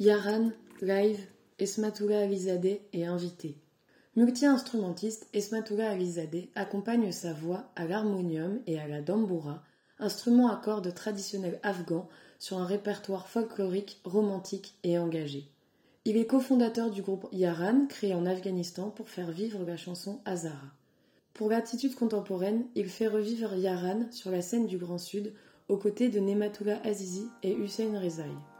Yaran, live, Esmatula Alizadeh est invité. Multi-instrumentiste, Esmatula Alizadeh accompagne sa voix à l'harmonium et à la damboura, instruments à cordes traditionnels afghans, sur un répertoire folklorique, romantique et engagé. Il est cofondateur du groupe Yaran, créé en Afghanistan pour faire vivre la chanson Hazara. Pour l'attitude contemporaine, il fait revivre Yaran sur la scène du Grand Sud, aux côtés de Nematullah Azizi et Hussein Rezaï.